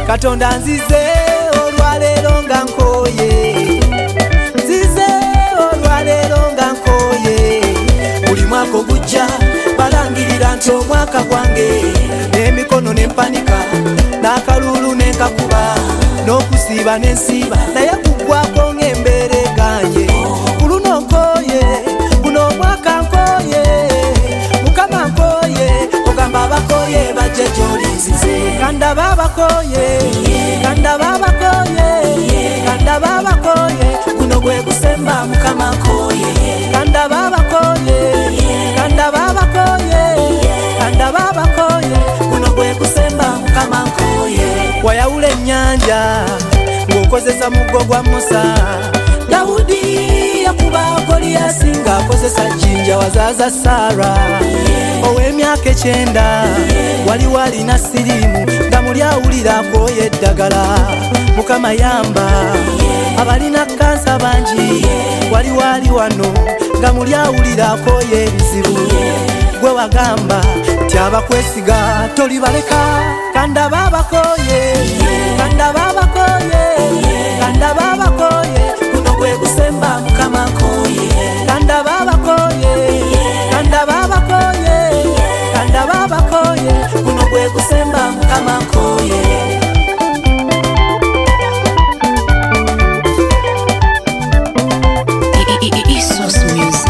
Katonda nzize olwaleero nga nkoye, nzize olwaleero nga nkoye. Buli mwaka ogujja balangirira nti omwaka gwange, n'emikono n'empanika n'akalulu n'enkakuba n'okusiiba n'ensiiba, naye kuggwako ng'embeera eganye. Ku luno nkoye, guno omwaka nkoye, Mukama nkoye, ogamba abakoye bajje gy'oli nzize. Kandaba abakoye, kandaba abakoye, kandaba abakoye, guno gwe gusemba Mukama nkoye. Kandaba abakoye, kandaba abakoye, kandaba abakoye, guno gwe gusemba Mukama nkoye. Wayawula ennyanja ng'okozesa muggo gwa Musa, Dawudi yakuba Goliyasi ng'akozesa jjinja wazaaza Saara. Ow'emyaka 9 waliwo alina siriimu nga muli awulira akooye eddagala. Mukama yamba abalina kansa bangi, waliwo ali wano nga muli awulira akooye ebizibu. Gwe wagamba nti abakwesiga tolibaleka. Kandaba abakoye, kandaba abakoye, kandaba abakoye, guno gwe gusemba Mukama nkoye. Kandaba abakoye, kandaba abakoye, kandaba abakoye, guno gwe gusemba Mukama nkoye. Isos Music.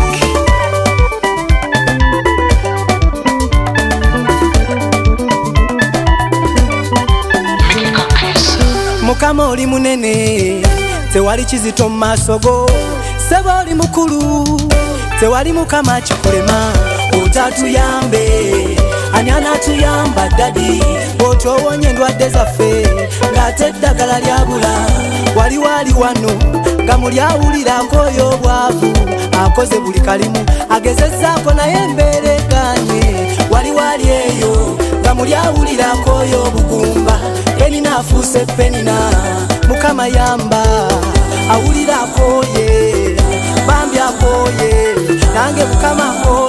Mukama oli munene, tewali kizito mu maaso go. Ssebo oli mukulu, tewali Mukama kikulema. Otatuyambe, ani anaatuyamba ddadi? Bw'otwowonye endwadde zaffe ng'ate eddagala lyabula. Waliwo ali wano nga muli awulira akooye obwavu, akoze buli kalimu agezezzaako naye embeera eganye. Waliwo ali eyo nga muli awulira akooye obugumba, penina afuuse penina. Mukama yamba awulira akooye, bambi akooye, nange Mukama akooye.